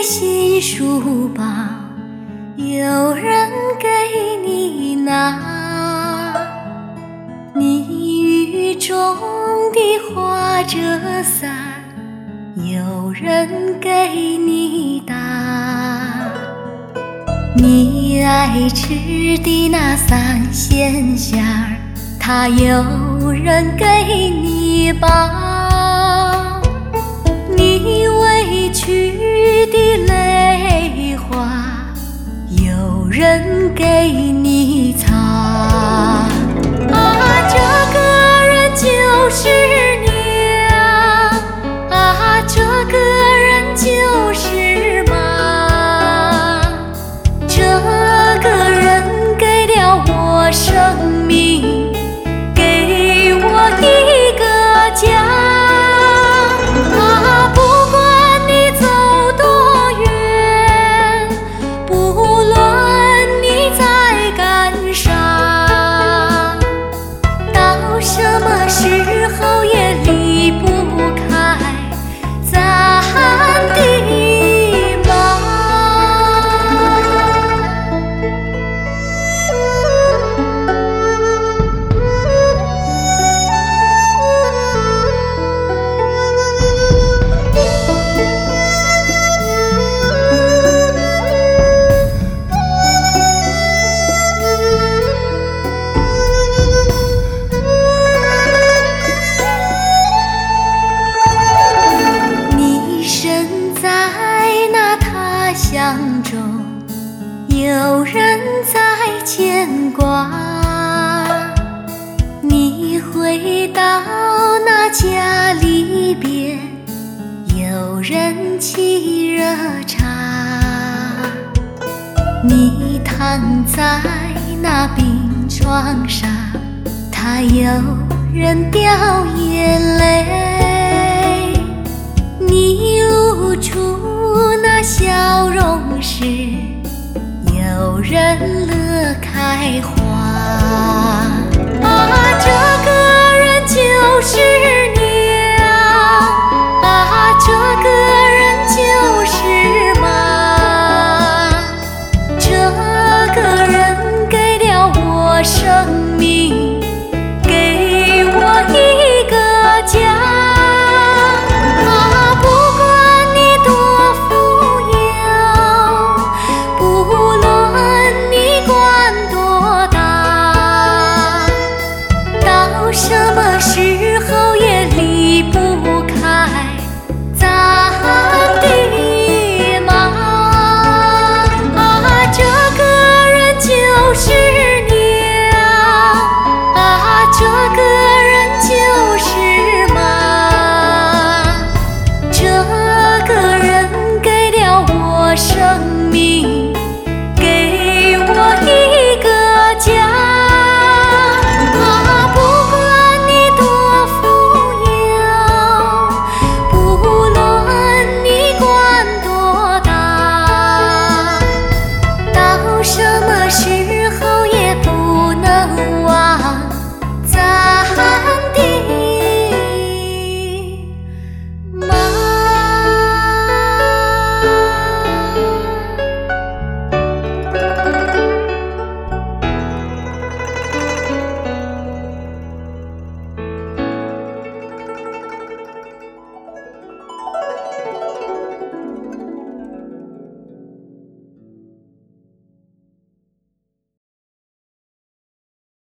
新书包，有人给你拿。你雨中的花折伞，有人给你打。你爱吃的那三鲜馅儿，它有人给你包。你委屈的泪花，有人给你擦。这个人就是你啊，这个人就是妈。这个人给了我生命，给我一个家。不管你走多远，不论你在干啥，到什么时候也离不开咱的妈。乡中有人在牵挂，你回到那家里边，有人沏热茶。你躺在那病床上，他有人掉眼泪，你露出那笑容时，有人乐开花。